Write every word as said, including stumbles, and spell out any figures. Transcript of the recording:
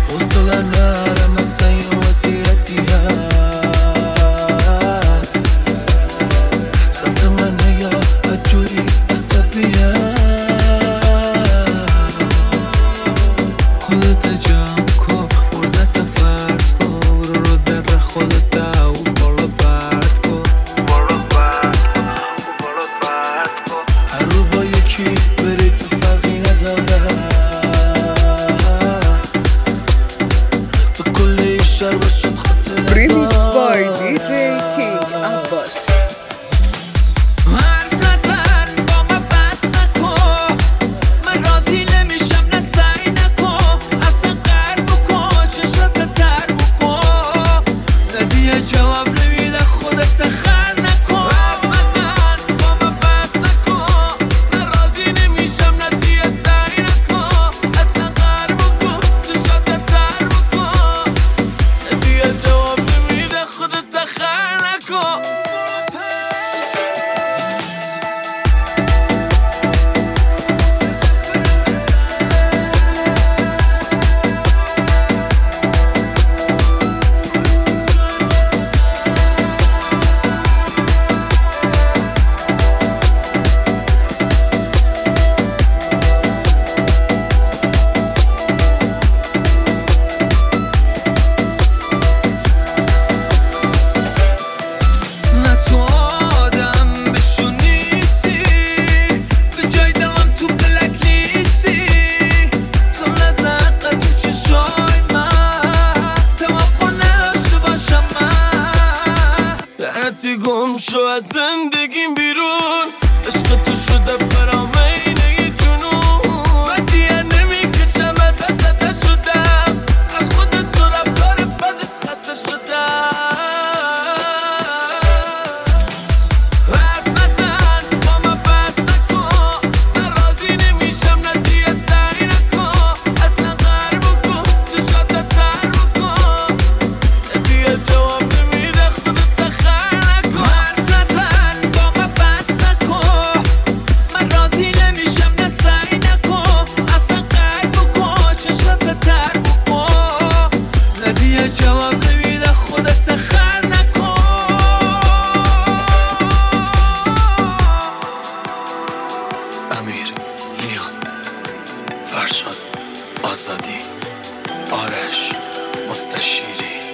حوصله نرم اصلا این وضعیتی هست سمت من نگاه بدجوری عصبی خودت جمع کن بردت فرض کن برو رو در خودت و بالا برد کن بالا برد کن بالا برد کن هر رو با یکی بری تو فرقی نداره تو کل این شهر باشد خاطره Remix by دی جی King Abbas. حرف نزن با من بس نکن من راضی نمیشم نه سعی نکن اصلا قرب بکن چشات تر بکن ندیه جواب نمیده خودت خر نکن حرف نزن با من بس نکن من راضی نمیشم ندیه سعی نکن اصلا قرب بکن چشات تر بکن ندیه جواب نمیده خودت خر نکن نه تو آدم بشو نیستی به جای دلم تو بلک نیستی سم لزقه تو چشای من توقع نداشته باشم من لعنتی گم شو از زندگیم بیرون عشق تو شده برام عین جنون و دیگه نمیکشم ازت زده شدم از خودت تو رفتار بدت خسته شدم حرف نزن با من بس نکن من راضی نمیشم ندیه سعی نکن اصلا قرب بکن چشات تر بکن ندیه جواب نمیده خودت خر نکن حرف نزن با من بس نکن من راضی نمیشم نه سعی نکن اصلا قرب بکن چشات تر بکن ندیه جواب نمیده خودت خر نکن امیر، لیان، فرشاد، آزادی، آرش، مستشیری